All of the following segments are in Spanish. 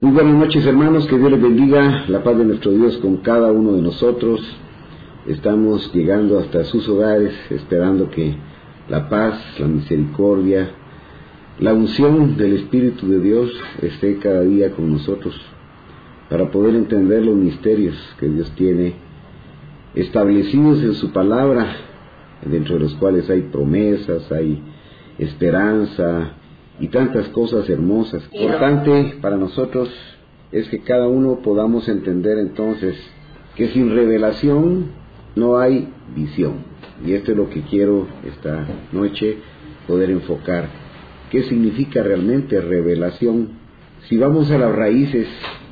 Muy buenas noches, hermanos, que Dios les bendiga, la paz de nuestro Dios con cada uno de nosotros. Estamos llegando hasta sus hogares, esperando que la paz, la misericordia, la unción del Espíritu de Dios esté cada día con nosotros, para poder entender los misterios que Dios tiene establecidos en su palabra, dentro de los cuales hay promesas, hay esperanza y tantas cosas hermosas. Importante para nosotros es que cada uno podamos entender entonces que sin revelación no hay visión. Y esto es lo que quiero esta noche poder enfocar. ¿Qué significa realmente revelación? Si vamos a las raíces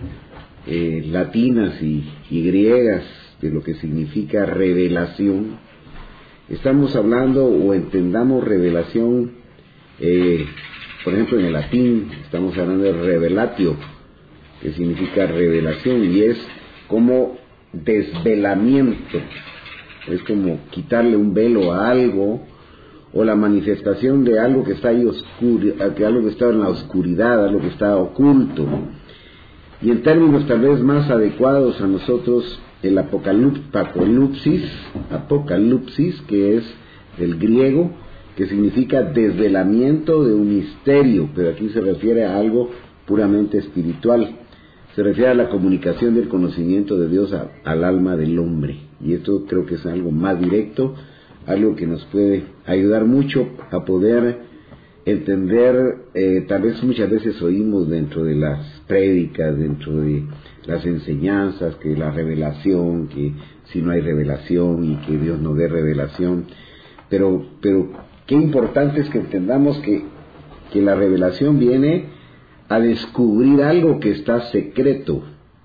latinas y griegas de lo que significa revelación, estamos hablando o entendamos revelación, por ejemplo en el latín estamos hablando de revelatio, que significa revelación, y es como desvelamiento, es como quitarle un velo a algo, o la manifestación de algo que está ahí oscuro, que algo que está en la oscuridad, algo que está oculto. Y en términos tal vez más adecuados a nosotros, el apocalipsis, que es del griego, que significa desvelamiento de un misterio, pero aquí se refiere a algo puramente espiritual. Se refiere a la comunicación del conocimiento de Dios al alma del hombre. Y esto creo que es algo más directo, algo que nos puede ayudar mucho a poder entender. Tal vez muchas veces oímos dentro de las prédicas, dentro de las enseñanzas, que la revelación, que si no hay revelación y que Dios no dé revelación, pero qué importante es que entendamos que la revelación viene a descubrir algo que está secreto,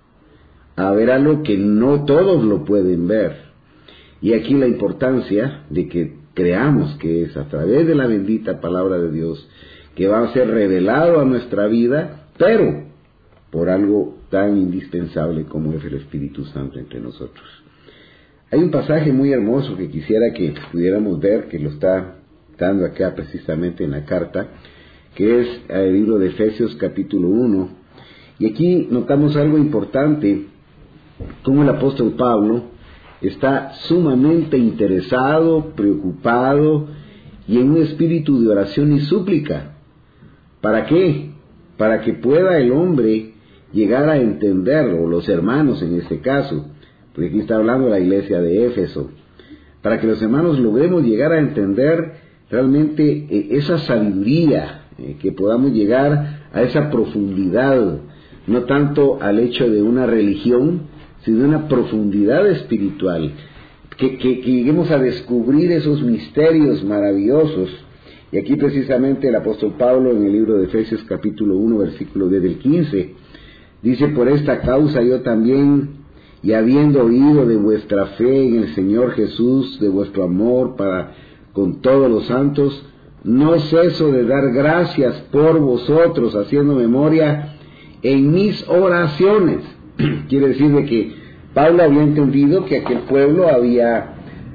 a ver algo que no todos lo pueden ver. Y aquí la importancia de que creamos que es a través de la bendita palabra de Dios que va a ser revelado a nuestra vida, pero por algo tan indispensable como es el Espíritu Santo entre nosotros. Hay un pasaje muy hermoso que quisiera que pudiéramos ver, que lo está dando acá precisamente en la carta, que es el libro de Efesios capítulo 1, y aquí notamos algo importante, como el apóstol Pablo está sumamente interesado, preocupado y en un espíritu de oración y súplica. ¿Para qué? Para que pueda el hombre llegar a entender, o los hermanos en este caso, porque aquí está hablando de la iglesia de Éfeso, para que los hermanos logremos llegar a entender realmente esa sabiduría, que podamos llegar a esa profundidad, no tanto al hecho de una religión, sino de una profundidad espiritual, que lleguemos a descubrir esos misterios maravillosos. Y aquí precisamente el apóstol Pablo en el libro de Efesios capítulo 1 versículo 10 al 15 dice: por esta causa yo también, y habiendo oído de vuestra fe en el Señor Jesús, de vuestro amor para con todos los santos, no ceso de dar gracias por vosotros, haciendo memoria en mis oraciones. Quiere decir de que Pablo había entendido que aquel pueblo había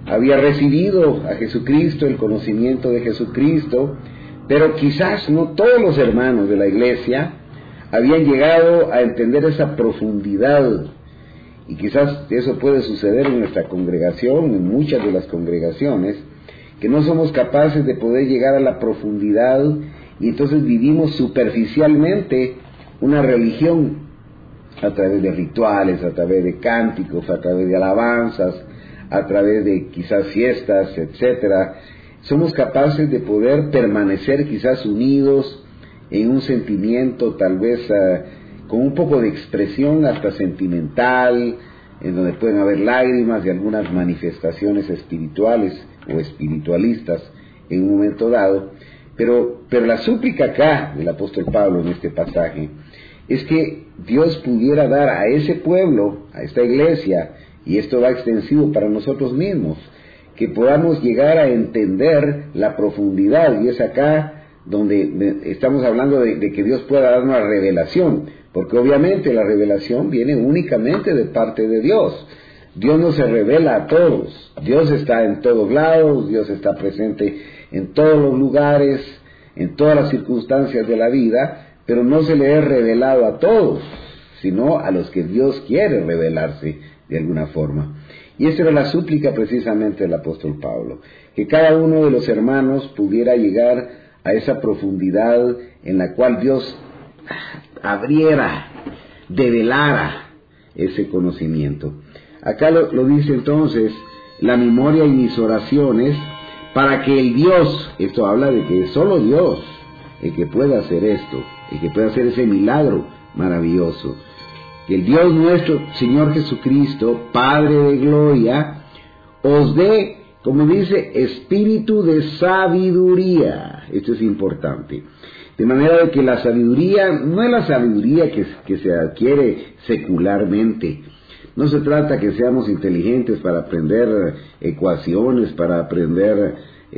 recibido a Jesucristo, el conocimiento de Jesucristo, pero quizás no todos los hermanos de la iglesia habían llegado a entender esa profundidad. Y quizás eso puede suceder en nuestra congregación, en muchas de las congregaciones, que no somos capaces de poder llegar a la profundidad, y entonces vivimos superficialmente una religión a través de rituales, a través de cánticos, a través de alabanzas, a través de quizás fiestas, etcétera. Somos capaces de poder permanecer quizás unidos en un sentimiento tal vez con un poco de expresión hasta sentimental, en donde pueden haber lágrimas y algunas manifestaciones espirituales o espiritualistas en un momento dado, pero la súplica acá del apóstol Pablo en este pasaje es que Dios pudiera dar a ese pueblo, a esta iglesia, y esto va extensivo para nosotros mismos, que podamos llegar a entender la profundidad, y es acá donde estamos hablando de que Dios pueda dar una revelación, porque obviamente la revelación viene únicamente de parte de Dios. Dios no se revela a todos, Dios está en todos lados, Dios está presente en todos los lugares, en todas las circunstancias de la vida, pero no se le es revelado a todos. sino a los que Dios quiere revelarse de alguna forma. Y esa era la súplica precisamente del apóstol Pablo, que cada uno de los hermanos pudiera llegar a esa profundidad en la cual Dios abriera, develara ese conocimiento. Acá lo dice entonces, la memoria y mis oraciones, para que el Dios, esto habla de que es solo Dios el que pueda hacer esto, el que pueda hacer ese milagro maravilloso, que el Dios nuestro, Señor Jesucristo, Padre de gloria, os dé, como dice, espíritu de sabiduría. Esto es importante. De manera de que la sabiduría no es la sabiduría que se adquiere secularmente. No se trata que seamos inteligentes para aprender ecuaciones, para aprender,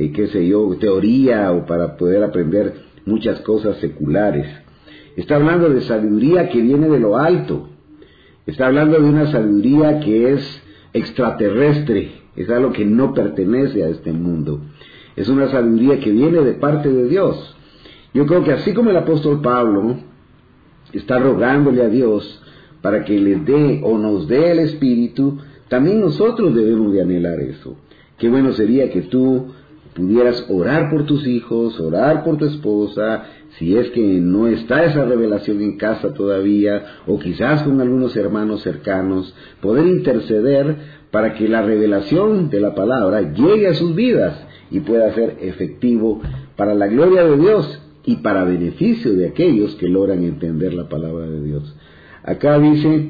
teoría, o para poder aprender muchas cosas seculares. Está hablando de sabiduría que viene de lo alto. Está hablando de una sabiduría que es extraterrestre, es algo que no pertenece a este mundo. Es una sabiduría que viene de parte de Dios. Yo creo que así como el apóstol Pablo está rogándole a Dios para que les dé o nos dé el Espíritu, también nosotros debemos de anhelar eso. Qué bueno sería que tú pudieras orar por tus hijos, orar por tu esposa, si es que no está esa revelación en casa todavía, o quizás con algunos hermanos cercanos, poder interceder para que la revelación de la palabra llegue a sus vidas y pueda ser efectivo para la gloria de Dios y para beneficio de aquellos que logran entender la palabra de Dios. Acá dice,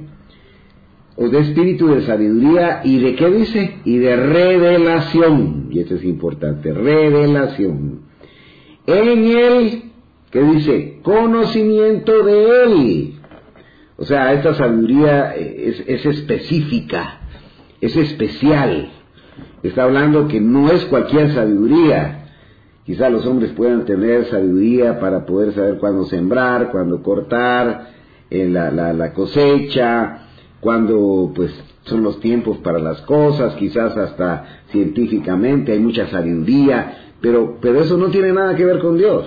os dé espíritu de sabiduría, ¿y de qué dice? Y de revelación, y esto es importante, revelación. En él, ¿qué dice? Conocimiento de él. O sea, esta sabiduría es específica, es especial. Está hablando que no es cualquier sabiduría. Quizá los hombres puedan tener sabiduría para poder saber cuándo sembrar, cuándo cortar, la cosecha, cuando pues son los tiempos para las cosas, quizás hasta científicamente hay mucha sabiduría, pero eso no tiene nada que ver con Dios.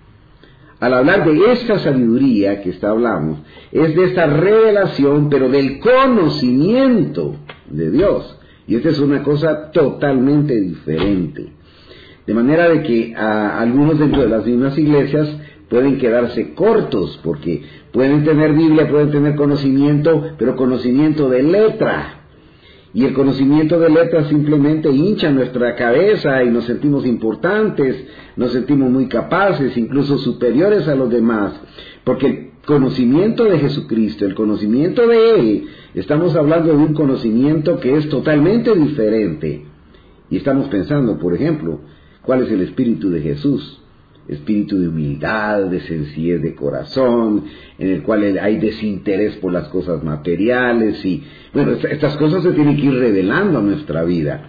Al hablar de esta sabiduría que hablamos, es de esta revelación, pero del conocimiento de Dios. Y esta es una cosa totalmente diferente. De manera de que algunos dentro de las mismas iglesias pueden quedarse cortos, porque pueden tener Biblia, pueden tener conocimiento, pero conocimiento de letra. Y el conocimiento de letra simplemente hincha nuestra cabeza y nos sentimos importantes, nos sentimos muy capaces, incluso superiores a los demás. Porque el conocimiento de Jesucristo, el conocimiento de Él, estamos hablando de un conocimiento que es totalmente diferente. Y estamos pensando, por ejemplo, ¿cuál es el espíritu de Jesús? Espíritu de humildad, de sencillez de corazón, en el cual hay desinterés por las cosas materiales, y bueno, estas cosas se tienen que ir revelando a nuestra vida,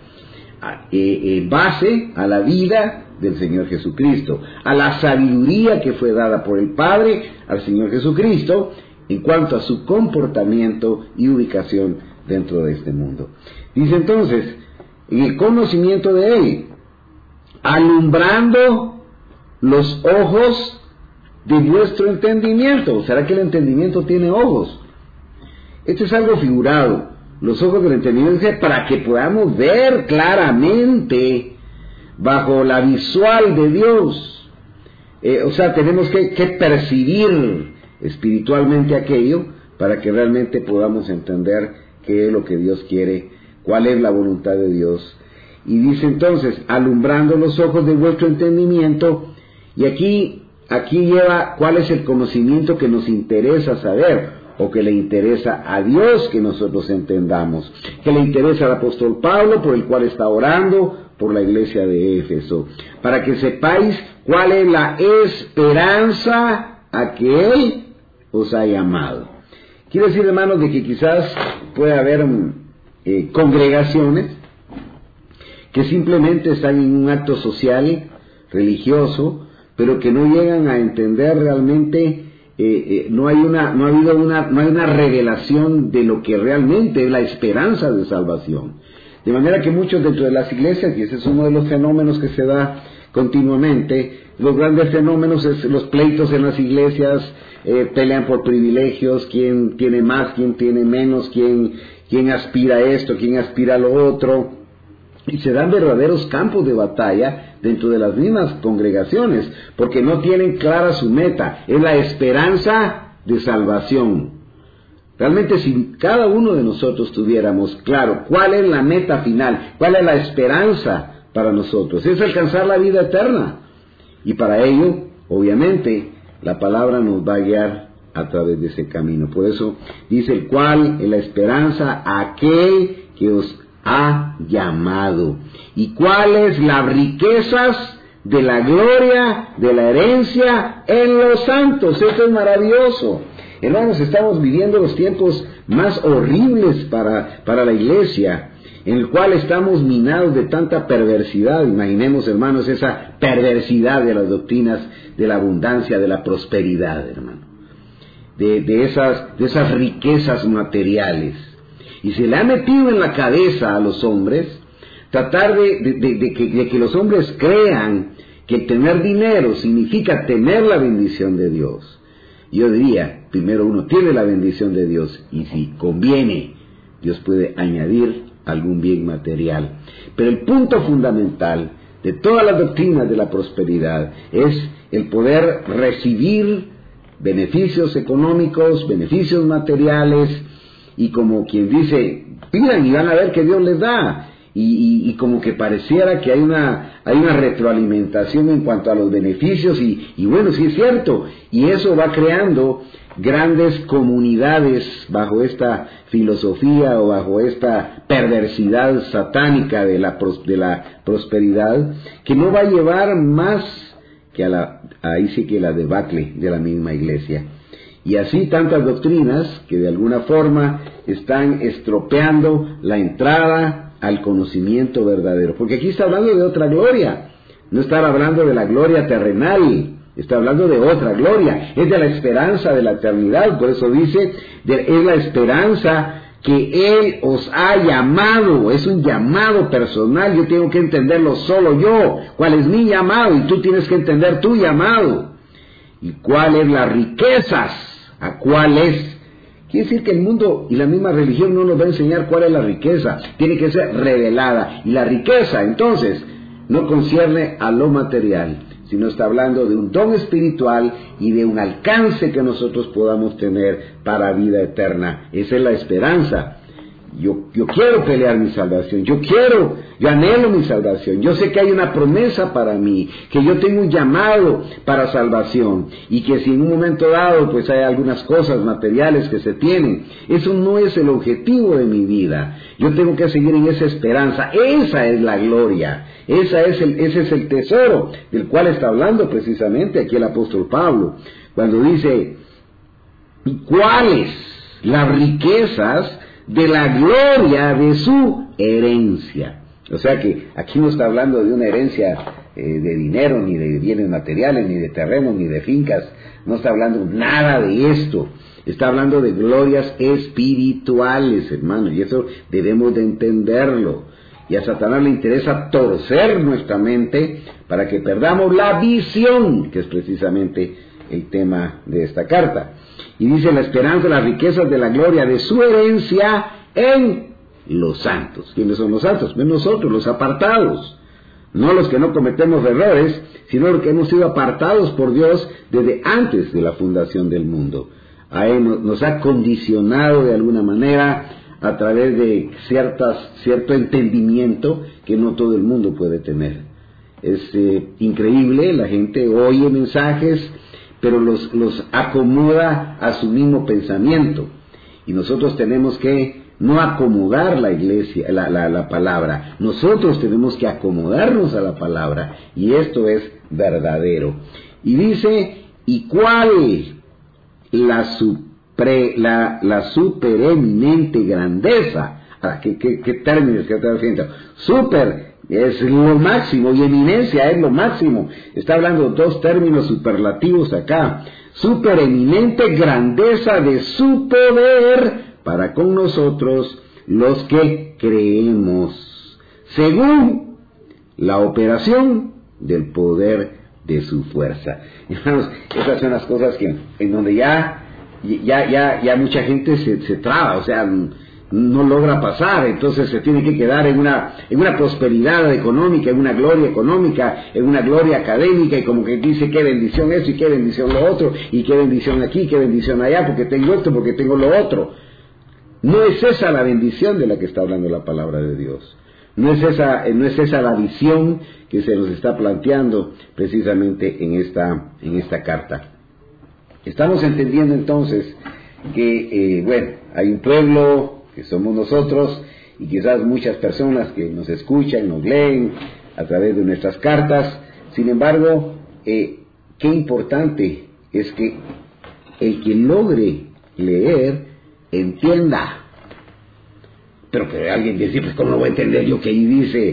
en base a la vida del Señor Jesucristo, a la sabiduría que fue dada por el Padre al Señor Jesucristo en cuanto a su comportamiento y ubicación dentro de este mundo. Dice entonces, en el conocimiento de Él, alumbrando los ojos de vuestro entendimiento. ¿Será que el entendimiento tiene ojos? Esto es algo figurado. Los ojos del entendimiento es para que podamos ver claramente bajo la visual de Dios. O sea, tenemos que percibir espiritualmente aquello para que realmente podamos entender qué es lo que Dios quiere, cuál es la voluntad de Dios. Y dice entonces, alumbrando los ojos de vuestro entendimiento. Y aquí lleva cuál es el conocimiento que nos interesa saber, o que le interesa a Dios que nosotros entendamos, que le interesa al apóstol Pablo, por el cual está orando por la iglesia de Éfeso, para que sepáis cuál es la esperanza a que Él os ha llamado. Quiere decir, hermanos, de que quizás puede haber congregaciones que simplemente están en un acto social, religioso, pero que no llegan a entender realmente, no hay una revelación de lo que realmente es la esperanza de salvación. De manera que muchos dentro de las iglesias, y ese es uno de los fenómenos que se da, continuamente. Los grandes fenómenos es los pleitos en las iglesias, pelean por privilegios, quién tiene más, quién tiene menos, quién aspira a esto, quién aspira a lo otro, y se dan verdaderos campos de batalla dentro de las mismas congregaciones, porque no tienen clara su meta, es la esperanza de salvación. Realmente, si cada uno de nosotros tuviéramos claro cuál es la meta final, cuál es la esperanza para nosotros, es alcanzar la vida eterna. Y para ello, obviamente, la palabra nos va a guiar a través de ese camino. Por eso dice, el cual es la esperanza a aquel que os ha llamado. ¿Y cuáles las riquezas de la gloria, de la herencia en los santos? Esto es maravilloso. Hermanos, estamos viviendo los tiempos más horribles para la iglesia, en el cual estamos minados de tanta perversidad. Imaginemos, hermanos, esa perversidad de las doctrinas de la abundancia, de la prosperidad, hermano, de esas riquezas materiales. Y se le ha metido en la cabeza a los hombres tratar de que los hombres crean que tener dinero significa tener la bendición de Dios. Yo diría, primero uno tiene la bendición de Dios, y si conviene, Dios puede añadir algún bien material. Pero el punto fundamental de todas las doctrinas de la prosperidad es el poder recibir beneficios económicos, beneficios materiales, y como quien dice, pidan y van a ver que Dios les da, y como que pareciera que hay una retroalimentación en cuanto a los beneficios, y bueno, sí es cierto, y eso va creando grandes comunidades bajo esta filosofía o bajo esta perversidad satánica de la prosperidad, que no va a llevar más que ahí sí que la debacle de la misma iglesia. Y así tantas doctrinas que de alguna forma están estropeando la entrada al conocimiento verdadero. Porque aquí está hablando de otra gloria, no está hablando de la gloria terrenal, está hablando de otra gloria, es de la esperanza de la eternidad. Por eso dice, es la esperanza que Él os ha llamado, es un llamado personal. Yo tengo que entenderlo solo yo, cuál es mi llamado, y tú tienes que entender tu llamado. ¿Y cuáles las riquezas? ¿A cuál es? Quiere decir que el mundo y la misma religión no nos va a enseñar cuál es la riqueza, tiene que ser revelada. Y la riqueza, entonces, no concierne a lo material, sino está hablando de un don espiritual y de un alcance que nosotros podamos tener para vida eterna. Esa es la esperanza. Yo quiero pelear mi salvación, yo anhelo mi salvación, yo sé que hay una promesa para mí, que yo tengo un llamado para salvación, y que si en un momento dado pues hay algunas cosas materiales que se tienen, eso no es el objetivo de mi vida. Yo tengo que seguir en esa esperanza. Esa es la gloria, ese es el tesoro del cual está hablando precisamente aquí el apóstol Pablo, cuando dice, ¿cuáles las riquezas de la gloria de su herencia? O sea que aquí no está hablando de una herencia de dinero, ni de bienes materiales, ni de terrenos, ni de fincas. No está hablando nada de esto. Está hablando de glorias espirituales, hermano, y eso debemos de entenderlo. Y a Satanás le interesa torcer nuestra mente para que perdamos la visión, que es precisamente el tema de esta carta. Y dice, la esperanza, las riquezas de la gloria de su herencia en los santos. ¿Quiénes son los santos? Pues nosotros, los apartados. No los que no cometemos errores, sino los que hemos sido apartados por Dios desde antes de la fundación del mundo. A Él nos ha condicionado de alguna manera a través de cierto entendimiento que no todo el mundo puede tener. Es increíble, la gente oye mensajes, pero los acomoda a su mismo pensamiento. Y nosotros tenemos que no acomodar la iglesia, la palabra. Nosotros tenemos que acomodarnos a la palabra, y esto es verdadero. Y dice, ¿y cuál la supereminente grandeza? Ahora, ¿qué términos que está haciendo? Super es lo máximo y eminencia es lo máximo. Está hablando de dos términos superlativos acá. Supereminente grandeza de su poder para con nosotros los que creemos, según la operación del poder de su fuerza. Hermanos, esas son las cosas que en donde ya mucha gente se traba, o sea, no logra pasar, entonces se tiene que quedar en una prosperidad económica, en una gloria económica, en una gloria académica, y como que dice qué bendición eso y qué bendición lo otro, y qué bendición aquí, qué bendición allá, porque tengo esto, porque tengo lo otro. No es esa la bendición de la que está hablando la palabra de Dios. No es esa la visión que se nos está planteando precisamente en esta carta. Estamos entendiendo entonces que, hay un pueblo que somos nosotros, y quizás muchas personas que nos escuchan, nos leen a través de nuestras cartas. Sin embargo, qué importante es que el que logre leer entienda. Pero que alguien dice, pues ¿cómo voy a entender yo que ahí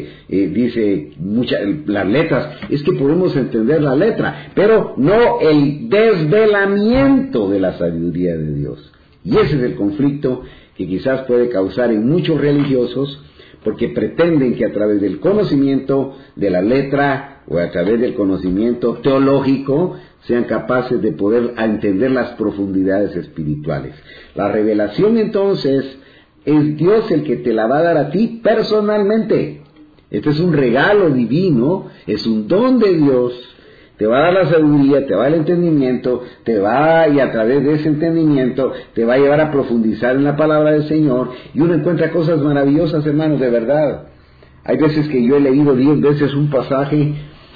dice las letras? Es que podemos entender la letra, pero no el desvelamiento de la sabiduría de Dios. Y ese es el conflicto que quizás puede causar en muchos religiosos, porque pretenden que a través del conocimiento de la letra o a través del conocimiento teológico sean capaces de poder entender las profundidades espirituales. La revelación entonces es Dios el que te la va a dar a ti personalmente. Este es un regalo divino, es un don de Dios. Te va a dar la sabiduría, te va a dar el entendimiento, y a través de ese entendimiento te va a llevar a profundizar en la palabra del Señor, y uno encuentra cosas maravillosas, hermanos, de verdad. Hay veces que yo he leído 10 veces un pasaje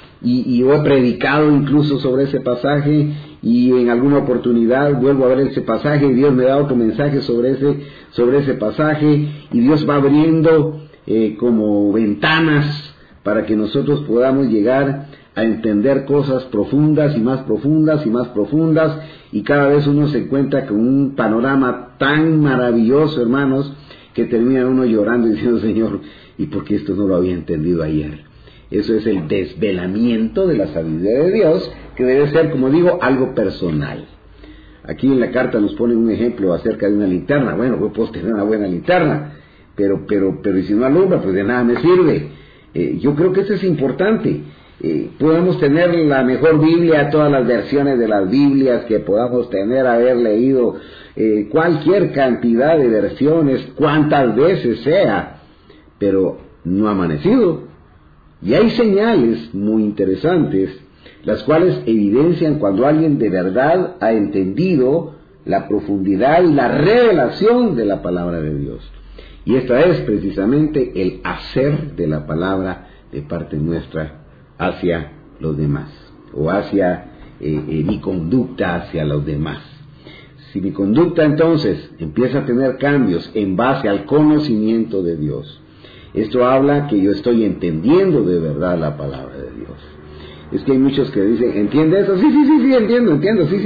y yo he predicado incluso sobre ese pasaje, y en alguna oportunidad vuelvo a ver ese pasaje y Dios me da otro mensaje sobre ese pasaje, y Dios va abriendo como ventanas para que nosotros podamos llegar a entender cosas profundas y más profundas y más profundas, y cada vez uno se encuentra con un panorama tan maravilloso, hermanos, que termina uno llorando y diciendo, Señor, ¿y por qué esto no lo había entendido ayer? Eso es el desvelamiento de la sabiduría de Dios, que debe ser, como digo, algo personal. Aquí en la carta nos ponen un ejemplo acerca de una linterna. Bueno, pues puedo tener una buena linterna, pero y si no alumbra, pues de nada me sirve. Yo creo que eso es importante. Podemos tener la mejor Biblia, todas las versiones de las Biblias que podamos tener, haber leído cualquier cantidad de versiones, cuantas veces sea, pero no ha amanecido. Y hay señales muy interesantes, las cuales evidencian cuando alguien de verdad ha entendido la profundidad y la revelación de la palabra de Dios. Y esta es precisamente el hacer de la palabra de parte nuestra hacia los demás, o hacia mi conducta hacia los demás. Si mi conducta entonces empieza a tener cambios en base al conocimiento de Dios, esto habla que yo estoy entendiendo de verdad la palabra de Dios. Es que hay muchos que dicen, ¿entiende eso? Sí, entiendo,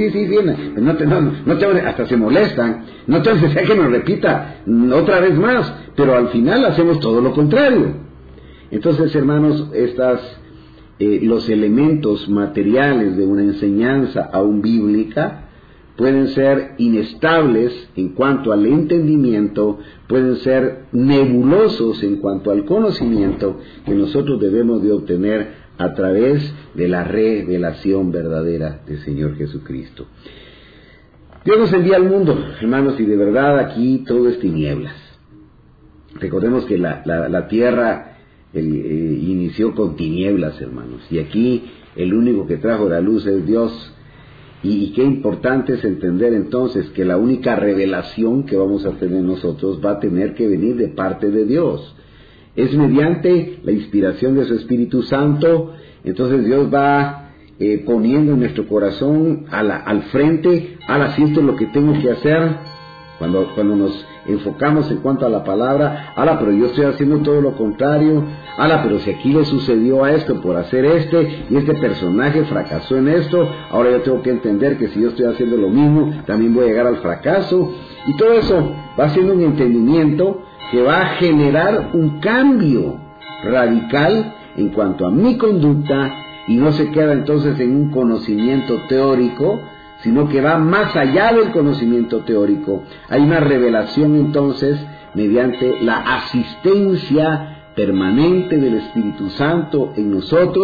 sí. Hasta se molestan, no te necesidad que nos repita otra vez más, pero al final hacemos todo lo contrario. Entonces, hermanos, los elementos materiales de una enseñanza aún bíblica pueden ser inestables en cuanto al entendimiento, pueden ser nebulosos en cuanto al conocimiento que nosotros debemos de obtener a través de la revelación verdadera del Señor Jesucristo. Dios nos envía al mundo, hermanos, y de verdad aquí todo es tinieblas. Recordemos que la tierra inició con tinieblas, hermanos, y aquí el único que trajo la luz es Dios. Y qué importante es entender entonces que la única revelación que vamos a tener nosotros va a tener que venir de parte de Dios. Es mediante la inspiración de su Espíritu Santo. Entonces Dios va poniendo en nuestro corazón al frente, si esto es lo que tengo que hacer. Cuando nos enfocamos en cuanto a la palabra, pero yo estoy haciendo todo lo contrario, pero si aquí le sucedió a esto por hacer y este personaje fracasó en esto, ahora yo tengo que entender que si yo estoy haciendo lo mismo, también voy a llegar al fracaso, y todo eso va siendo un entendimiento que va a generar un cambio radical en cuanto a mi conducta, y no se queda entonces en un conocimiento teórico, sino que va más allá del conocimiento teórico. Hay una revelación entonces mediante la asistencia permanente del Espíritu Santo en nosotros,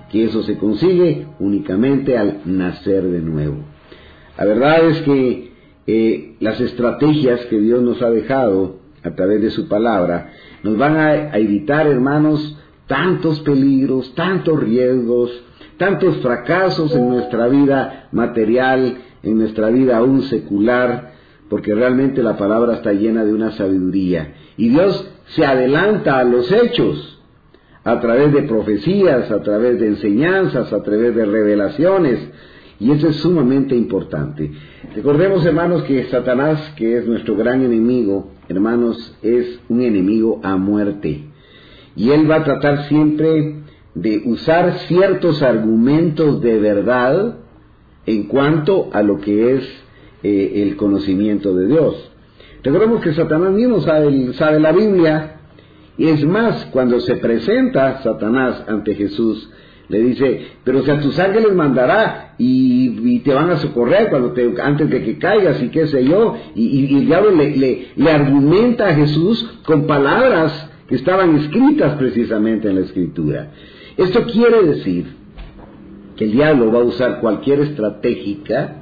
que eso se consigue únicamente al nacer de nuevo. La verdad es que las estrategias que Dios nos ha dejado a través de su palabra nos van a evitar, hermanos, tantos peligros, tantos riesgos, tantos fracasos en nuestra vida material, en nuestra vida aún secular, porque realmente la palabra está llena de una sabiduría. Y Dios se adelanta a los hechos a través de profecías, a través de enseñanzas, a través de revelaciones. Y eso es sumamente importante. Recordemos, hermanos, que Satanás, que es nuestro gran enemigo, hermanos, es un enemigo a muerte. Y él va a tratar siempre de usar ciertos argumentos de verdad en cuanto a lo que es el conocimiento de Dios. Recordemos que Satanás mismo sabe la Biblia, y es más, cuando se presenta Satanás ante Jesús, le dice, pero si a tus ángeles mandará y te van a socorrer antes de que caigas y qué sé yo, y el diablo le argumenta a Jesús con palabras que estaban escritas precisamente en la Escritura. Esto quiere decir que el diablo va a usar cualquier estrategia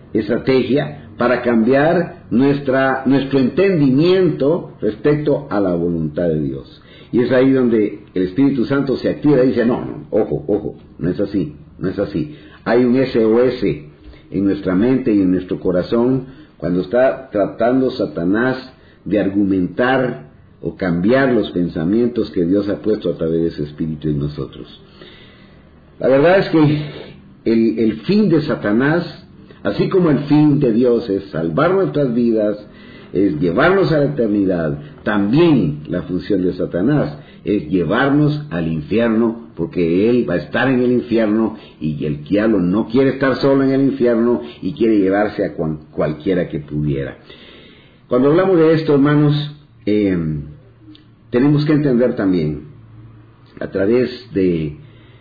para cambiar nuestro entendimiento respecto a la voluntad de Dios. Y es ahí donde el Espíritu Santo se activa y dice, no, ojo, no es así. Hay un SOS en nuestra mente y en nuestro corazón cuando está tratando Satanás de argumentar o cambiar los pensamientos que Dios ha puesto a través de ese Espíritu en nosotros. La verdad es que el fin de Satanás, así como el fin de Dios es salvar nuestras vidas, es llevarnos a la eternidad, también la función de Satanás es llevarnos al infierno, porque él va a estar en el infierno y el diablo no quiere estar solo en el infierno y quiere llevarse a cualquiera que pudiera. Cuando hablamos de esto, hermanos, tenemos que entender también a través de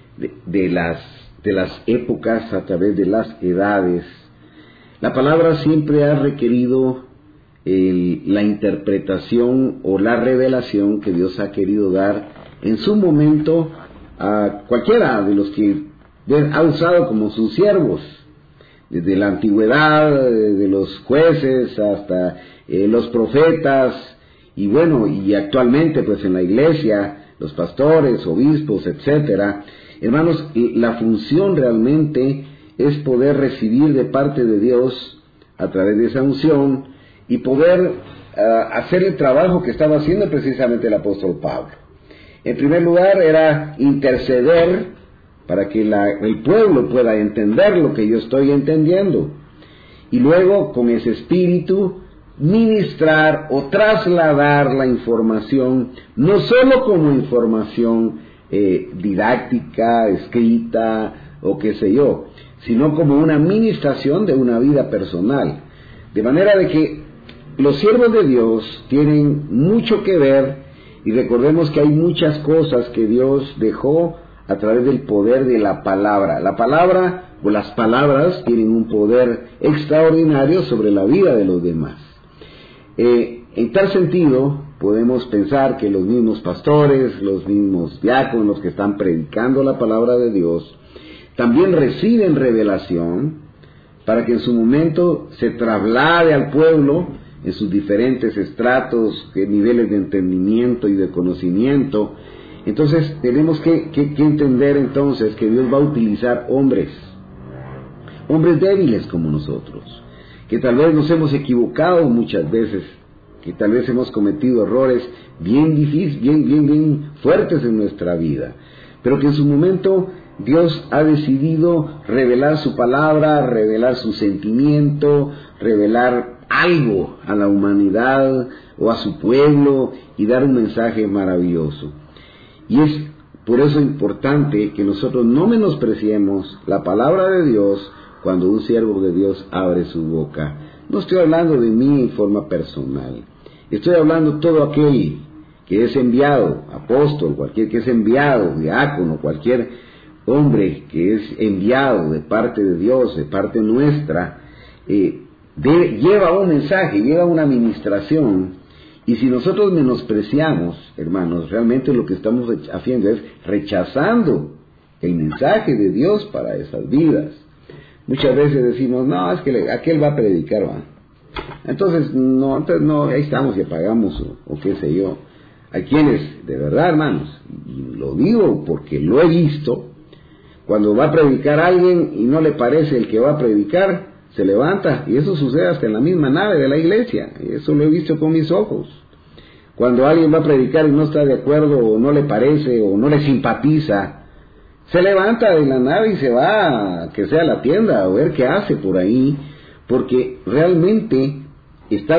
las épocas, a través de las edades, la palabra siempre ha requerido la interpretación o la revelación que Dios ha querido dar en su momento a cualquiera de los que ha usado como sus siervos, desde la antigüedad, de los jueces hasta los profetas, y bueno, y actualmente pues en la iglesia, los pastores, obispos, etcétera. Hermanos, la función realmente es poder recibir de parte de Dios a través de esa unción y poder hacer el trabajo que estaba haciendo precisamente el apóstol Pablo. En primer lugar era interceder para que el pueblo pueda entender lo que yo estoy entendiendo, y luego con ese espíritu ministrar o trasladar la información, no solo como información didáctica, escrita o qué sé yo, sino como una ministración de una vida personal. De manera de que los siervos de Dios tienen mucho que ver, y recordemos que hay muchas cosas que Dios dejó a través del poder de la palabra. La palabra o las palabras tienen un poder extraordinario sobre la vida de los demás. En tal sentido, podemos pensar que los mismos pastores, los mismos diáconos que están predicando la palabra de Dios, también reciben revelación para que en su momento se traslade al pueblo en sus diferentes estratos, niveles de entendimiento y de conocimiento. Entonces tenemos que entender entonces que Dios va a utilizar hombres débiles como nosotros, que tal vez nos hemos equivocado muchas veces, que tal vez hemos cometido errores bien difíciles, bien fuertes en nuestra vida, pero que en su momento Dios ha decidido revelar su palabra, revelar su sentimiento, revelar algo a la humanidad o a su pueblo y dar un mensaje maravilloso. Y es por eso importante que nosotros no menospreciemos la palabra de Dios cuando un siervo de Dios abre su boca. No estoy hablando de mí en forma personal, estoy hablando todo aquel que es enviado, apóstol, cualquier que es enviado, diácono, cualquier hombre que es enviado de parte de Dios, de parte nuestra, lleva un mensaje, lleva una administración. Y si nosotros menospreciamos, hermanos, realmente lo que estamos haciendo es rechazando el mensaje de Dios para esas vidas. Muchas veces decimos, no, es que aquel va a predicar, va. Entonces no, ahí estamos y apagamos o qué sé yo. Hay quienes, de verdad, hermanos, y lo digo porque lo he visto, cuando va a predicar alguien y no le parece el que va a predicar, se levanta, y eso sucede hasta en la misma nave de la iglesia, y eso lo he visto con mis ojos. Cuando alguien va a predicar y no está de acuerdo, o no le parece, o no le simpatiza, se levanta de la nave y se va, que sea a la tienda, a ver qué hace por ahí, porque realmente está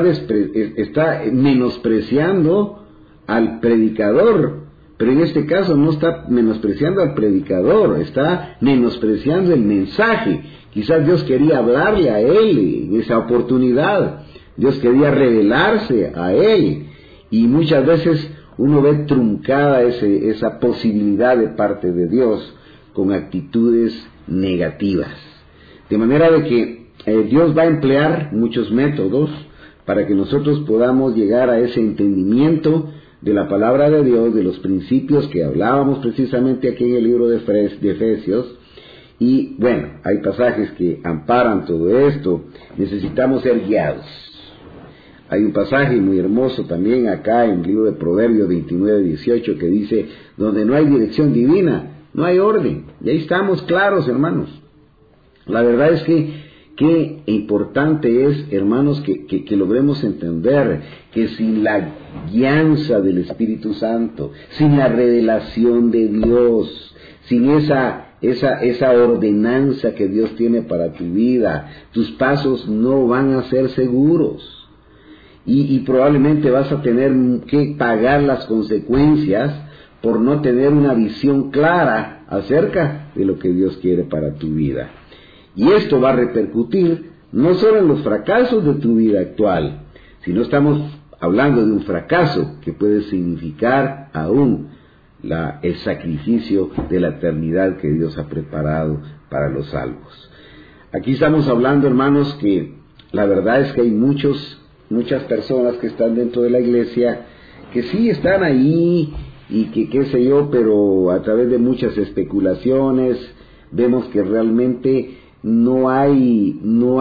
menospreciando al predicador, pero en este caso no está menospreciando al predicador, está menospreciando el mensaje. Quizás Dios quería hablarle a él en esa oportunidad, Dios quería revelarse a él, y muchas veces uno ve truncada esa posibilidad de parte de Dios con actitudes negativas. De manera de que Dios va a emplear muchos métodos para que nosotros podamos llegar a ese entendimiento de la palabra de Dios, de los principios que hablábamos precisamente aquí en el libro de Efesios. Y bueno, hay pasajes que amparan todo esto. Necesitamos ser guiados. Hay un pasaje muy hermoso también acá en el libro de Proverbios 29-18 que dice, donde no hay dirección divina, no hay orden. Y ahí estamos claros, hermanos. La verdad es que qué importante es, hermanos, que logremos entender que sin la guianza del Espíritu Santo, sin la revelación de Dios, sin esa ordenanza que Dios tiene para tu vida, tus pasos no van a ser seguros. Y probablemente vas a tener que pagar las consecuencias por no tener una visión clara acerca de lo que Dios quiere para tu vida. Y esto va a repercutir no solo en los fracasos de tu vida actual, sino estamos hablando de un fracaso que puede significar aún el sacrificio de la eternidad que Dios ha preparado para los salvos. Aquí estamos hablando, hermanos, que la verdad es que hay muchas personas que están dentro de la iglesia que sí están ahí y que qué sé yo, pero a través de muchas especulaciones vemos que realmente no hay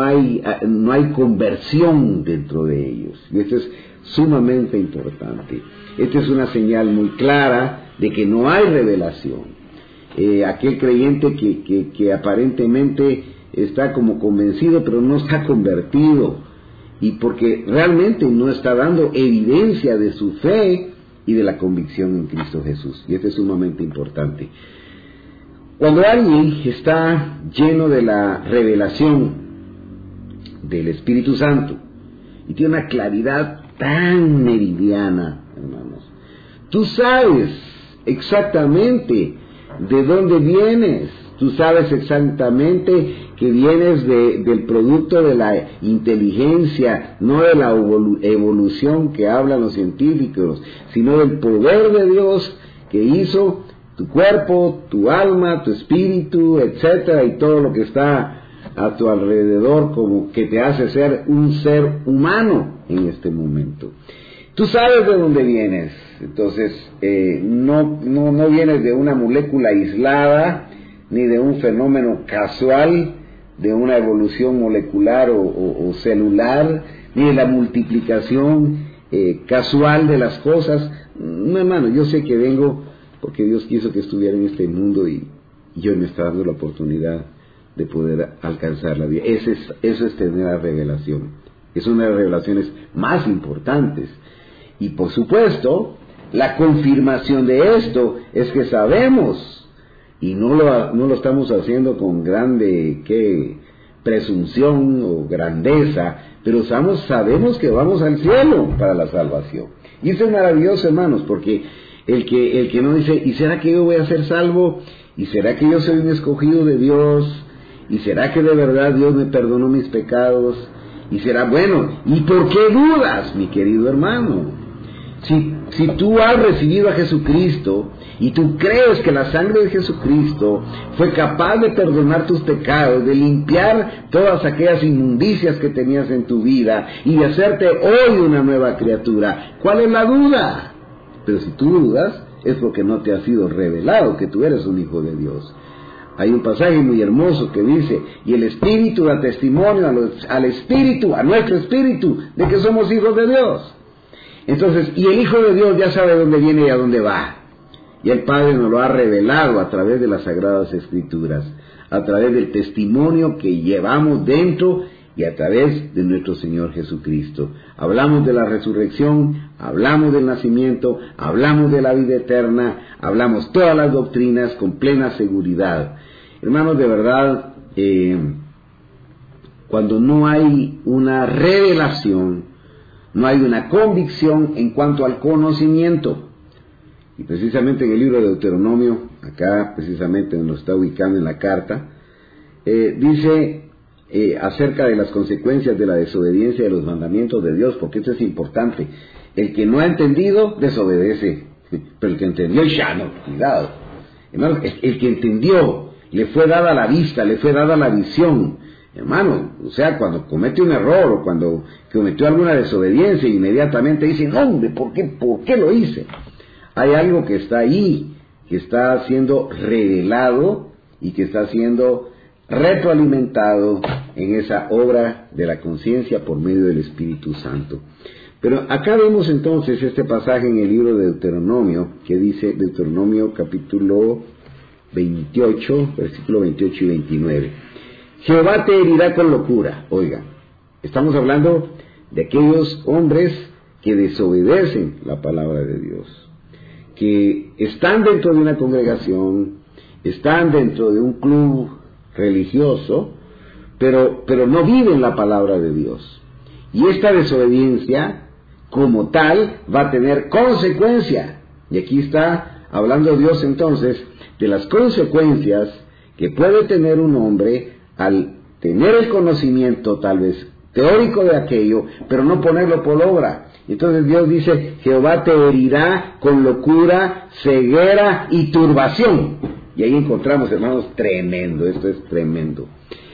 conversión dentro de ellos. Y esto es sumamente importante. Esta es una señal muy clara de que no hay revelación. Aquel creyente que aparentemente está como convencido, pero no está convertido, y porque realmente no está dando evidencia de su fe y de la convicción en Cristo Jesús. Y esto es sumamente importante. Cuando alguien está lleno de la revelación del Espíritu Santo y tiene una claridad tan meridiana, hermanos, tú sabes exactamente de dónde vienes, tú sabes exactamente que vienes del producto de la inteligencia, no de la evolución que hablan los científicos, sino del poder de Dios que hizo tu cuerpo, tu alma, tu espíritu, etcétera, y todo lo que está a tu alrededor, como que te hace ser un ser humano en este momento. Tú sabes de dónde vienes, entonces no vienes de una molécula aislada, ni de un fenómeno casual, de una evolución molecular o celular, ni de la multiplicación casual de las cosas. No, hermano, yo sé que vengo porque Dios quiso que estuviera en este mundo y Dios me está dando la oportunidad de poder alcanzar la vida. Eso es tener la revelación. Es una de las revelaciones más importantes. Y por supuesto, la confirmación de esto es que sabemos, y no lo estamos haciendo con grande presunción o grandeza, pero sabemos que vamos al cielo para la salvación. Y esto es maravilloso, hermanos, porque el que no dice, ¿y será que yo voy a ser salvo? ¿Y será que yo soy un escogido de Dios? ¿Y será que de verdad Dios me perdonó mis pecados? ¿Y será bueno? ¿Y por qué dudas, mi querido hermano? Si tú has recibido a Jesucristo y tú crees que la sangre de Jesucristo fue capaz de perdonar tus pecados, de limpiar todas aquellas inmundicias que tenías en tu vida y de hacerte hoy una nueva criatura, ¿cuál es la duda? Pero si tú dudas, es porque no te ha sido revelado que tú eres un hijo de Dios. Hay un pasaje muy hermoso que dice, y el Espíritu da testimonio al Espíritu, a nuestro Espíritu, de que somos hijos de Dios. Entonces, y el Hijo de Dios ya sabe dónde viene y a dónde va. Y el Padre nos lo ha revelado a través de las Sagradas Escrituras, a través del testimonio que llevamos dentro y a través de nuestro Señor Jesucristo. Hablamos de la resurrección, hablamos del nacimiento, hablamos de la vida eterna, hablamos todas las doctrinas con plena seguridad. Hermanos, de verdad, cuando no hay una revelación, no hay una convicción en cuanto al conocimiento. Y precisamente en el libro de Deuteronomio, acá precisamente donde lo está ubicando en la carta, dice acerca de las consecuencias de la desobediencia de los mandamientos de Dios, porque esto es importante. El que no ha entendido, desobedece, pero el que entendió, ya no, cuidado. Hermano, el que entendió, le fue dada la vista, le fue dada la visión. Hermano, o sea, cuando comete un error o cuando cometió alguna desobediencia, inmediatamente dice, no, hombre, ¿por qué lo hice? Hay algo que está ahí, que está siendo revelado y que está siendo retroalimentado en esa obra de la conciencia por medio del Espíritu Santo. Pero acá vemos entonces este pasaje en el libro de Deuteronomio, que dice Deuteronomio capítulo 28, versículo 28 y 29. Jehová te herirá con locura. Oiga, estamos hablando de aquellos hombres que desobedecen la palabra de Dios, que están dentro de una congregación, están dentro de un club religioso, pero no viven la palabra de Dios. Y esta desobediencia, como tal, va a tener consecuencia. Y aquí está hablando Dios entonces de las consecuencias que puede tener un hombre al tener el conocimiento tal vez teórico de aquello, pero no ponerlo por obra. Entonces Dios dice, Jehová te herirá con locura, ceguera y turbación. Y ahí encontramos, hermanos, tremendo, esto es tremendo.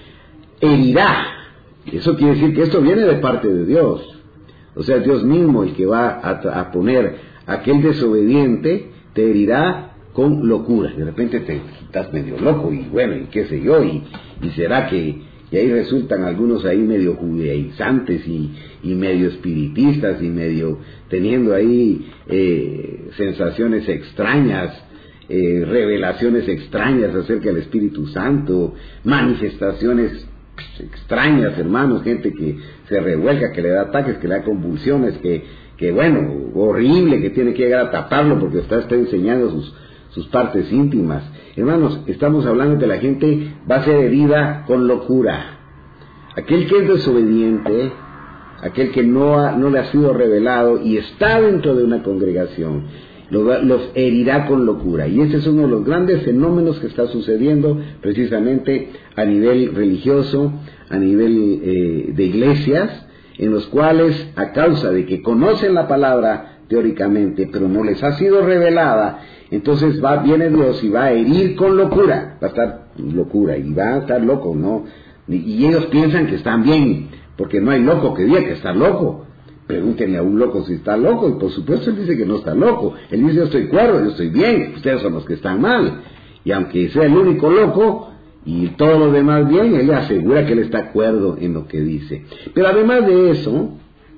Herirá, eso quiere decir que esto viene de parte de Dios. O sea, Dios mismo el que va a poner a aquel desobediente, te herirá con locura. De repente te estás medio loco y bueno, y qué sé yo, y será que... Y ahí resultan algunos ahí medio judaizantes y medio espiritistas y medio teniendo ahí sensaciones extrañas, revelaciones extrañas acerca del Espíritu Santo, manifestaciones extrañas, hermanos, gente que se revuelca, que le da ataques, que le da convulsiones, que bueno, horrible, que tiene que llegar a taparlo porque está enseñando sus partes íntimas. Hermanos, estamos hablando que la gente va a ser herida con locura. Aquel que es desobediente, aquel que no le ha sido revelado y está dentro de una congregación, los herirá con locura. Y ese es uno de los grandes fenómenos que está sucediendo precisamente a nivel religioso, a nivel de iglesias, en los cuales, a causa de que conocen la palabra teóricamente, pero no les ha sido revelada, entonces viene Dios y va a herir con locura, va a estar locura y va a estar loco, ¿no? Y ellos piensan que están bien, porque no hay loco que diga que está loco. Pregúntenle a un loco si está loco, y por supuesto él dice que no está loco. Él dice, yo estoy cuerdo, yo estoy bien, ustedes son los que están mal. Y aunque sea el único loco, y todos los demás bien, él asegura que él está cuerdo en lo que dice. Pero además de eso,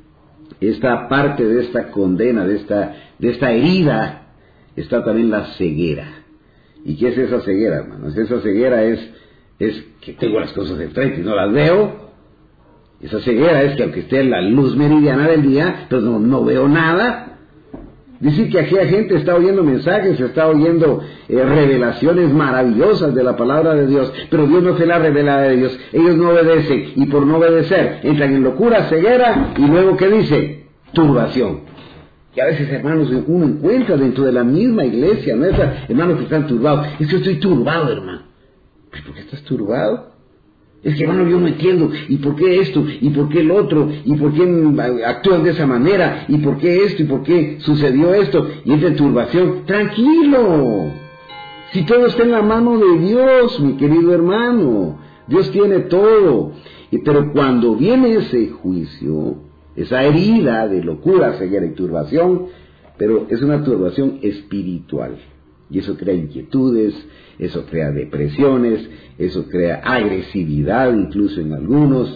esta parte de esta condena, de esta herida, está también la ceguera. ¿Y qué es esa ceguera, hermanos? Esa ceguera es que tengo las cosas enfrente y no las veo. Esa ceguera es que aunque esté en la luz meridiana del día, pues no veo nada. Dice que aquella gente está oyendo mensajes, está oyendo revelaciones maravillosas de la palabra de Dios, pero Dios no se la revela a ellos. Ellos no obedecen, y por no obedecer entran en locura, ceguera, y luego ¿qué dice? Turbación. Y a veces, hermanos, uno encuentra dentro de la misma iglesia, ¿no? Hermanos que están turbados. Es que estoy turbado, hermano. ¿Pero por qué estás turbado? Es que, hermano, yo no entiendo. ¿Y por qué esto? ¿Y por qué el otro? ¿Y por qué actúan de esa manera? ¿Y por qué esto? ¿Y por qué sucedió esto? Y entra en turbación. ¡Tranquilo! Si todo está en la mano de Dios, mi querido hermano. Dios tiene todo. Pero cuando viene ese juicio, esa herida de locura, ceguera y turbación, pero es una turbación espiritual. Y eso crea inquietudes, eso crea depresiones, eso crea agresividad incluso en algunos.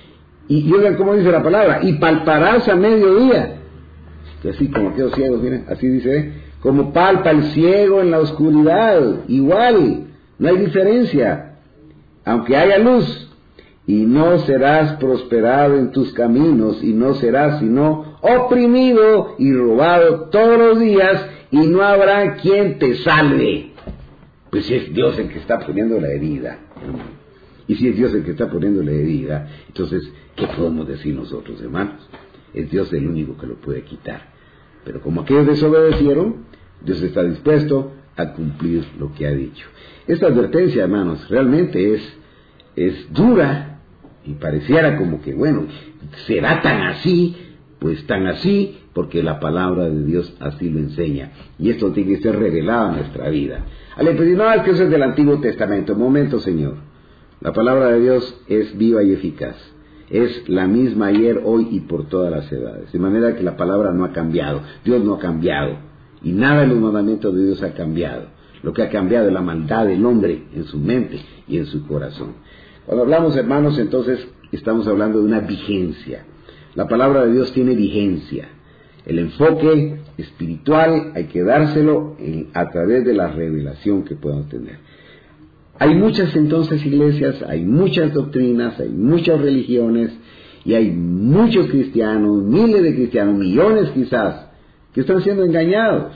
Y oigan cómo dice la palabra, y palparás a mediodía. Que así como aquellos ciegos, miren, así dice, como palpa el ciego en la oscuridad, igual, no hay diferencia, aunque haya luz. Y no serás prosperado en tus caminos, y no serás sino oprimido y robado todos los días, y no habrá quien te salve. Pues si es Dios el que está poniendo la herida, y si es Dios el que está poniendo la herida, entonces, ¿qué podemos decir nosotros, hermanos? Es Dios el único que lo puede quitar. Pero como aquellos desobedecieron, Dios está dispuesto a cumplir lo que ha dicho. Esta advertencia, hermanos, realmente es dura, y pareciera como que, bueno, será tan así, pues tan así, porque la palabra de Dios así lo enseña. Y esto tiene que ser revelado en nuestra vida. Al decir, no, es que eso es del Antiguo Testamento. Momento, Señor. La palabra de Dios es viva y eficaz. Es la misma ayer, hoy y por todas las edades. De manera que la palabra no ha cambiado. Dios no ha cambiado. Y nada de los mandamientos de Dios ha cambiado. Lo que ha cambiado es la maldad del hombre en su mente y en su corazón. Cuando hablamos, hermanos, entonces estamos hablando de una vigencia. La palabra de Dios tiene vigencia. El enfoque espiritual hay que dárselo a través de la revelación que podamos tener. Hay muchas entonces iglesias, hay muchas doctrinas, hay muchas religiones y hay muchos cristianos, miles de cristianos, millones quizás, que están siendo engañados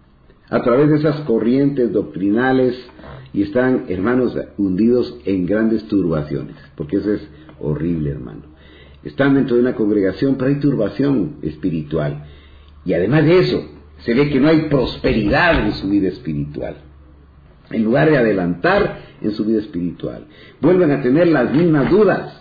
a través de esas corrientes doctrinales y están, hermanos, hundidos en grandes turbaciones, porque eso es horrible, hermano. Están dentro de una congregación, pero hay turbación espiritual. Y además de eso, se ve que no hay prosperidad en su vida espiritual. En lugar de adelantar en su vida espiritual, vuelven a tener las mismas dudas.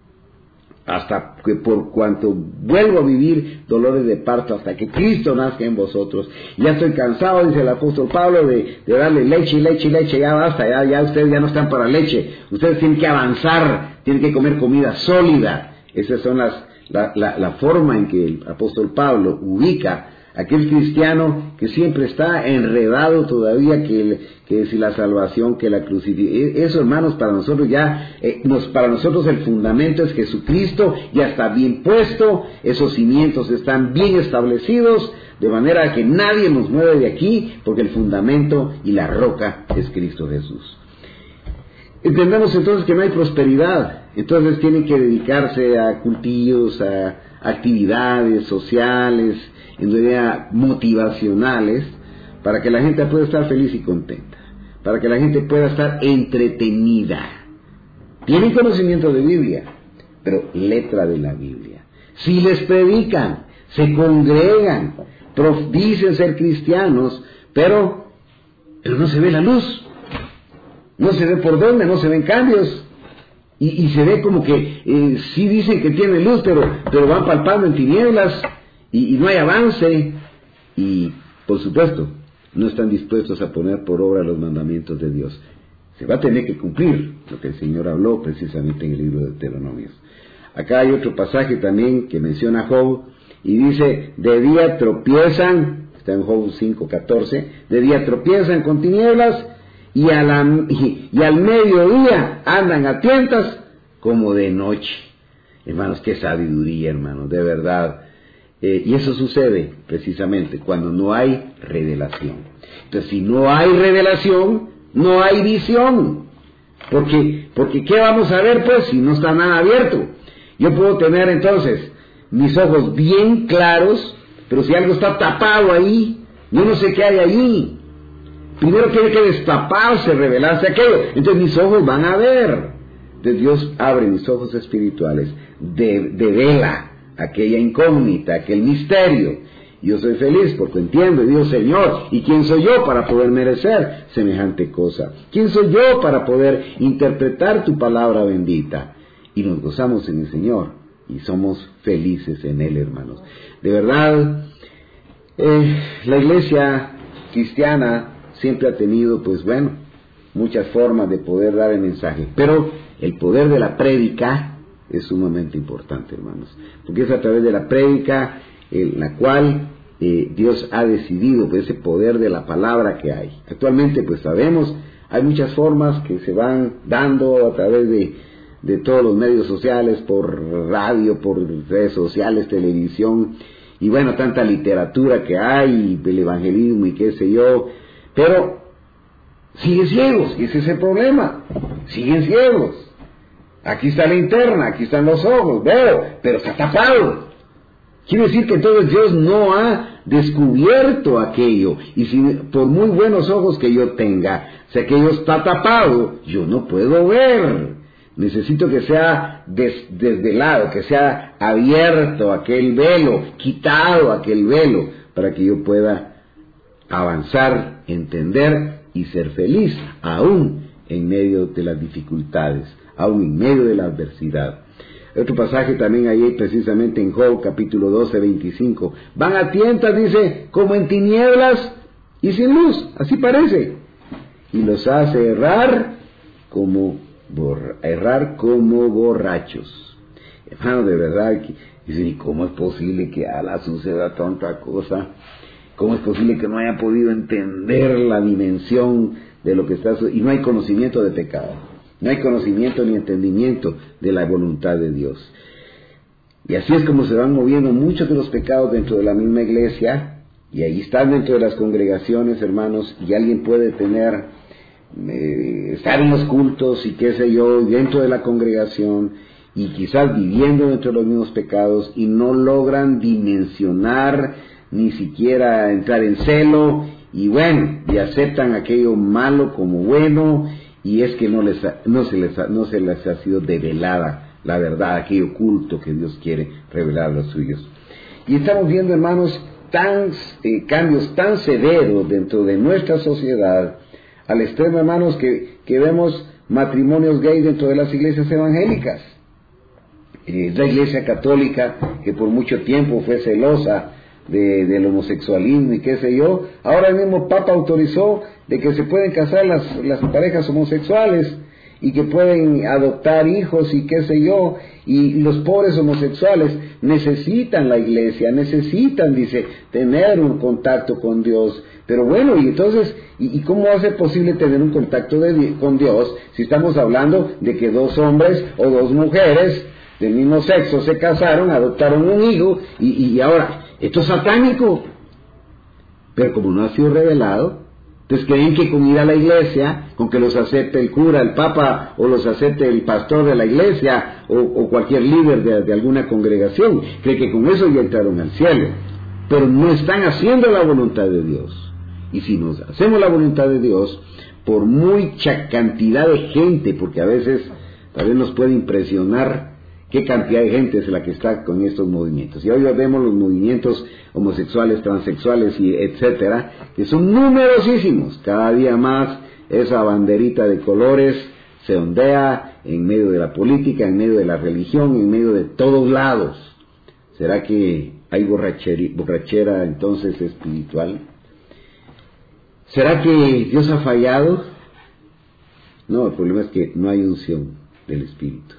Hasta que por cuanto vuelvo a vivir dolores de parto, hasta que Cristo nazca en vosotros. Ya estoy cansado, dice el apóstol Pablo, de darle leche, ya basta, ya ustedes ya no están para leche. Ustedes tienen que avanzar, tienen que comer comida sólida. Esas son la forma en que el apóstol Pablo ubica aquel cristiano que siempre está enredado todavía, que si la salvación, que la crucifixión. Eso, hermanos, para nosotros para nosotros el fundamento es Jesucristo, ya está bien puesto, esos cimientos están bien establecidos, de manera que nadie nos mueve de aquí, porque el fundamento y la roca es Cristo Jesús. Entendemos entonces que no hay prosperidad, entonces tienen que dedicarse a cultivos, a actividades sociales, en realidad motivacionales, para que la gente pueda estar feliz y contenta, para que la gente pueda estar entretenida. Tienen conocimiento de Biblia, pero letra de la Biblia. Si les predican, se congregan, dicen ser cristianos, pero no se ve la luz, no se ve por dónde, no se ven cambios. Y se ve como que sí dicen que tienen luz, pero van palpando en tinieblas y no hay avance. Y por supuesto, no están dispuestos a poner por obra los mandamientos de Dios. Se va a tener que cumplir lo que el Señor habló precisamente en el libro de Deuteronomios. Acá hay otro pasaje también que menciona a Job y dice, de día tropiezan, está en Job 5:14, de día tropiezan con tinieblas y al mediodía andan a tientas como de noche. Hermanos, qué sabiduría, hermanos, de verdad. Y eso sucede precisamente cuando no hay revelación. Entonces, si no hay revelación, no hay visión. Porque ¿qué vamos a ver, pues, si no está nada abierto? Yo puedo tener entonces mis ojos bien claros, pero si algo está tapado ahí, yo no sé qué hay allí. Primero tiene que destaparse, revelarse aquello. Entonces mis ojos van a ver. Entonces Dios abre mis ojos espirituales, devela aquella incógnita, aquel misterio. Yo soy feliz porque entiendo y digo, Señor, ¿y quién soy yo para poder merecer semejante cosa? ¿Quién soy yo para poder interpretar tu palabra bendita? Y nos gozamos en el Señor y somos felices en Él, hermanos. De verdad, la iglesia cristiana siempre ha tenido, pues bueno, muchas formas de poder dar el mensaje, pero el poder de la prédica es sumamente importante, hermanos, porque es a través de la prédica en la cual Dios ha decidido, por ese poder de la palabra que hay. Actualmente, pues sabemos, hay muchas formas que se van dando a través de todos los medios sociales, por radio, por redes sociales, televisión, y bueno, tanta literatura que hay, el evangelismo y qué sé yo, pero siguen ciegos, y ese es el problema, siguen ciegos. Aquí está la linterna, aquí están los ojos, veo, pero está tapado. Quiere decir que entonces Dios no ha descubierto aquello, y si por muy buenos ojos que yo tenga, si aquello está tapado, yo no puedo ver. Necesito que sea desvelado, que sea abierto aquel velo, quitado aquel velo, para que yo pueda avanzar, entender y ser feliz, aún en medio de las dificultades, aún en medio de la adversidad. Otro pasaje también ahí, precisamente en Job, capítulo 12, 25. Van a tientas, dice, como en tinieblas y sin luz, así parece. Y los hace errar como borrachos. Hermano, de verdad, dicen, ¿y cómo es posible que a la suceda tanta cosa? ¿Cómo es posible que no haya podido entender la dimensión de lo que está sucediendo? Y no hay conocimiento de pecado, no hay conocimiento ni entendimiento de la voluntad de Dios. Y así es como se van moviendo muchos de los pecados dentro de la misma iglesia, y ahí están dentro de las congregaciones, hermanos, y alguien puede estar en los cultos y qué sé yo, dentro de la congregación, y quizás viviendo dentro de los mismos pecados, y no logran dimensionar, ni siquiera entrar en celo, y bueno, y aceptan aquello malo como bueno, y es que no se les ha sido develada la verdad, aquello oculto que Dios quiere revelar a los suyos. Y estamos viendo, hermanos, cambios tan severos dentro de nuestra sociedad, al extremo, hermanos, que vemos matrimonios gay dentro de las iglesias evangélicas. La iglesia católica, que por mucho tiempo fue celosa del homosexualismo y qué sé yo, ahora el mismo Papa autorizó de que se pueden casar las parejas homosexuales y que pueden adoptar hijos y qué sé yo, y los pobres homosexuales necesitan la iglesia, necesitan, dice, tener un contacto con Dios. Pero bueno, y entonces, ¿y cómo va a ser posible tener un contacto con Dios si estamos hablando de que dos hombres o dos mujeres del mismo sexo se casaron, adoptaron un hijo, y ahora, esto es satánico? Pero como no ha sido revelado, entonces creen que con ir a la iglesia, con que los acepte el cura, el papa, o los acepte el pastor de la iglesia, o cualquier líder de alguna congregación, creen que con eso ya entraron al cielo. Pero no están haciendo la voluntad de Dios. Y si nos hacemos la voluntad de Dios, por mucha cantidad de gente, porque a veces tal vez nos puede impresionar qué cantidad de gente es la que está con estos movimientos. Y hoy vemos los movimientos homosexuales, transexuales y etcétera, que son numerosísimos. Cada día más esa banderita de colores se ondea en medio de la política, en medio de la religión, en medio de todos lados. ¿Será que hay borrachera entonces espiritual? ¿Será que Dios ha fallado? No, el problema es que no hay unción del Espíritu.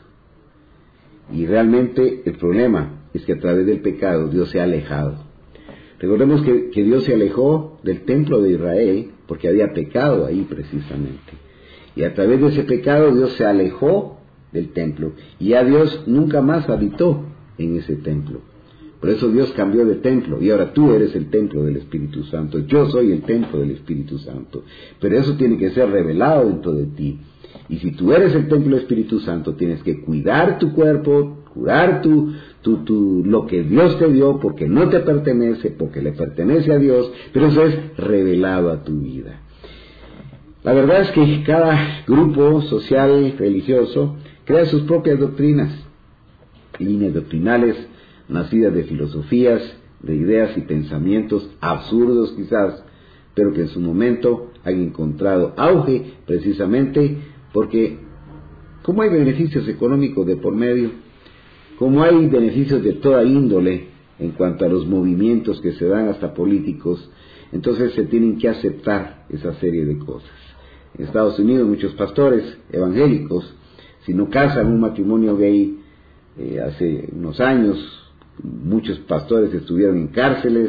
Y realmente el problema es que a través del pecado Dios se ha alejado. Recordemos que Dios se alejó del templo de Israel porque había pecado ahí precisamente. Y a través de ese pecado Dios se alejó del templo. Y ya Dios nunca más habitó en ese templo. Por eso Dios cambió de templo. Y ahora tú eres el templo del Espíritu Santo. Yo soy el templo del Espíritu Santo. Pero eso tiene que ser revelado dentro de ti. Y si tú eres el templo del Espíritu Santo, tienes que cuidar tu cuerpo, cuidar lo que Dios te dio, porque no te pertenece, porque le pertenece a Dios, pero eso es revelado a tu vida. La verdad es que cada grupo social, religioso, crea sus propias doctrinas, líneas doctrinales nacidas de filosofías, de ideas y pensamientos absurdos quizás, pero que en su momento han encontrado auge precisamente porque como hay beneficios económicos de por medio, como hay beneficios de toda índole en cuanto a los movimientos que se dan hasta políticos, entonces se tienen que aceptar esa serie de cosas. En Estados Unidos muchos pastores evangélicos, si no casan un matrimonio gay, hace unos años muchos pastores estuvieron en cárceles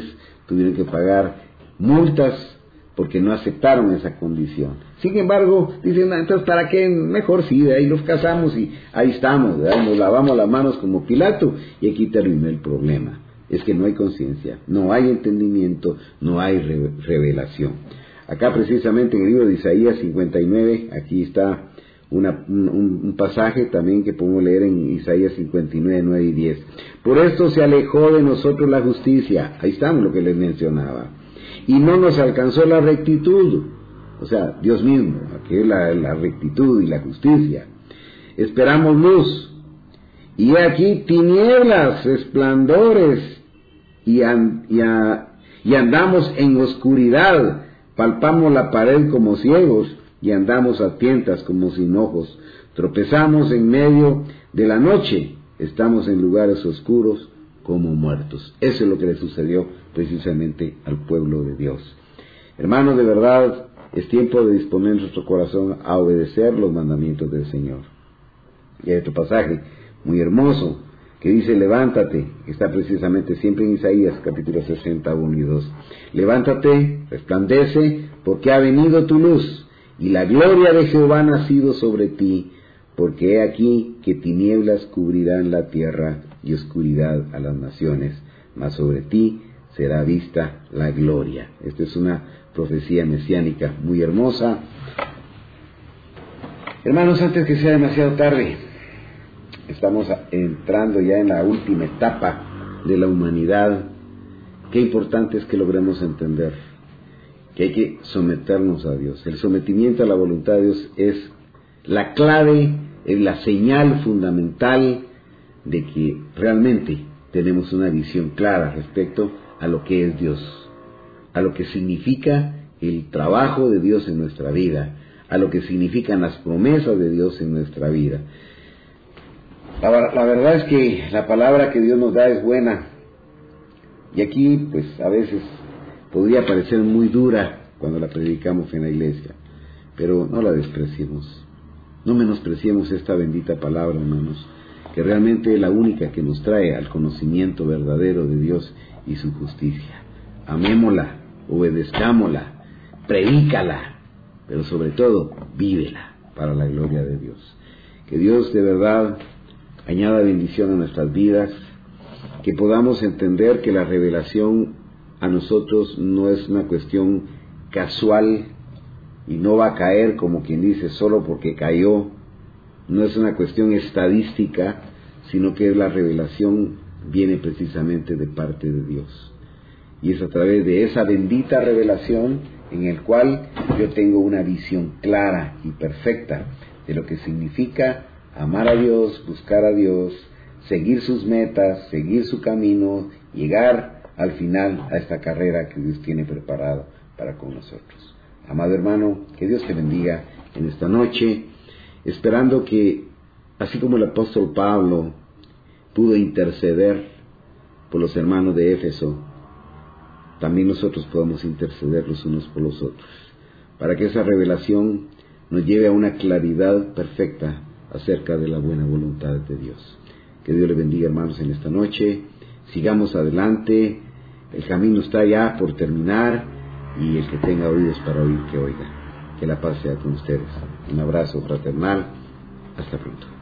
tuvieron que pagar multas porque no aceptaron esa condición. Sin embargo, dicen, entonces, ¿para qué? Mejor sí, de ahí los casamos y ahí estamos, ¿verdad? Nos lavamos las manos como Pilato y aquí terminó el problema. Es que no hay conciencia, no hay entendimiento, no hay revelación. Acá precisamente en el libro de Isaías 59, aquí está un pasaje también que podemos leer en Isaías 59, 9 y 10. Por esto se alejó de nosotros la justicia, ahí estamos lo que les mencionaba, y no nos alcanzó la rectitud, o sea, Dios mismo, aquí es la rectitud y la justicia. Esperamos luz, y aquí tinieblas, resplandores, y andamos en oscuridad, palpamos la pared como ciegos, y andamos a tientas como sin ojos, tropezamos en medio de la noche, estamos en lugares oscuros como muertos. Eso es lo que le sucedió precisamente al pueblo de Dios. Hermanos, de verdad, es tiempo de disponer nuestro corazón a obedecer los mandamientos del Señor. Y hay otro pasaje muy hermoso que dice, levántate, que está precisamente siempre en Isaías capítulo 61 y 2. Levántate, resplandece, porque ha venido tu luz, y la gloria de Jehová ha nacido sobre ti, porque he aquí que tinieblas cubrirán la tierra y oscuridad a las naciones, mas sobre ti será vista la gloria. Esta es una profecía mesiánica muy hermosa. Hermanos, antes que sea demasiado tarde, estamos entrando ya en la última etapa de la humanidad. Qué importante es que logremos entender que hay que someternos a Dios. El sometimiento a la voluntad de Dios es la clave, es la señal fundamental de que realmente tenemos una visión clara respecto a lo que es Dios, a lo que significa el trabajo de Dios en nuestra vida, a lo que significan las promesas de Dios en nuestra vida. La verdad es que la palabra que Dios nos da es buena, y aquí pues a veces podría parecer muy dura cuando la predicamos en la iglesia, pero no la despreciemos, no menospreciemos esta bendita palabra, hermanos, que realmente es la única que nos trae al conocimiento verdadero de Dios y su justicia. Amémosla, obedezcámosla, predícala, pero sobre todo, vívela para la gloria de Dios. Que Dios de verdad añada bendición a nuestras vidas, que podamos entender que la revelación a nosotros no es una cuestión casual y no va a caer como quien dice solo porque cayó, no es una cuestión estadística, sino que la revelación viene precisamente de parte de Dios. Y es a través de esa bendita revelación en el cual yo tengo una visión clara y perfecta de lo que significa amar a Dios, buscar a Dios, seguir sus metas, seguir su camino, llegar al final a esta carrera que Dios tiene preparado para con nosotros. Amado hermano, que Dios te bendiga en esta noche, esperando que, así como el apóstol Pablo pudo interceder por los hermanos de Éfeso, también nosotros podamos interceder los unos por los otros, para que esa revelación nos lleve a una claridad perfecta acerca de la buena voluntad de Dios. Que Dios le bendiga, hermanos, en esta noche. Sigamos adelante, el camino está ya por terminar, y el que tenga oídos para oír, que oiga. Que la paz sea con ustedes. Un abrazo fraternal, hasta pronto.